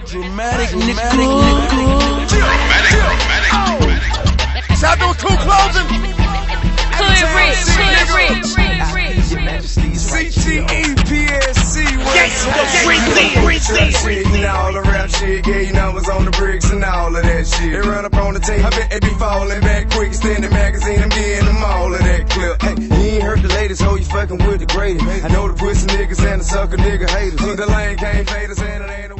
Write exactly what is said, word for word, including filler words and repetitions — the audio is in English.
Dramatic, dramatic, dramatic. Shout out to closing. Hood rich, hood rich, C T E P S C. Shit, you know, all the rap shit, yeah, you know, was on the bricks and all of that shit. They run up on the tape, I bet they be falling back quick, extended magazine, I'm getting them all of that clip. Hey, you ain't heard the latest, ho, you fucking with the greatest. I know the pussy niggas and the sucker nigga haters. The lane can't fade us and it ain't